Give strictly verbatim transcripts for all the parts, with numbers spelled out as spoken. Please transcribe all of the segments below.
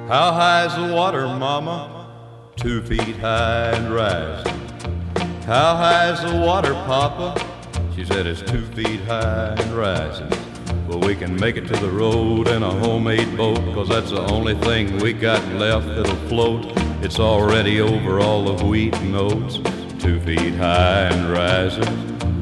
How high's the water, mama? Two feet high and rising. How high's the water, papa? She said it's two feet high and rising. Well, we can make it to the road in a homemade boat, 'cause that's the only thing we got left that'll float. It's already over all the wheat and oats, two feet high and rising.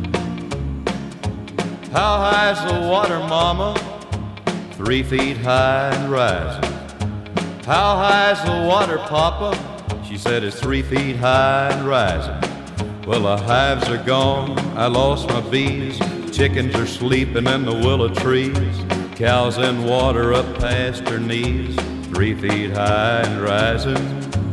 How high's the water, mama? Three feet high and rising. How high's the water, papa? She said it's three feet high and rising. Well, the hives are gone, I lost my bees. Chickens are sleeping in the willow trees. Cows in water up past her knees, three feet high and rising.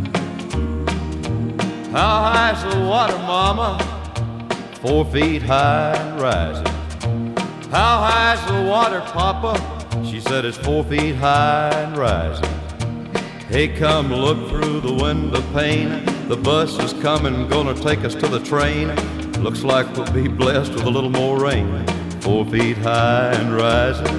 How high's the water, mama? Four feet high and rising. How high's the water, papa? She said it's four feet high and rising. Hey, come look through the window pane. The bus is coming, gonna take us to the train. Looks like we'll be blessed with a little more rain. Four feet high and rising.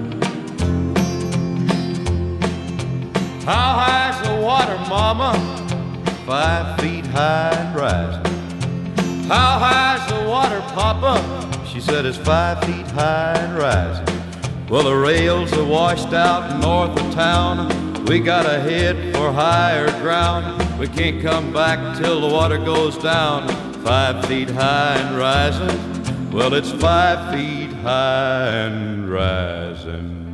How high's the water, mama? Five feet high and rising. How high's the water, papa? She said it's five feet high and rising. Well, the rails are washed out north of town. We gotta head for higher ground. We can't come back till the water goes down. Five feet high and rising. Well, it's five feet high and rising.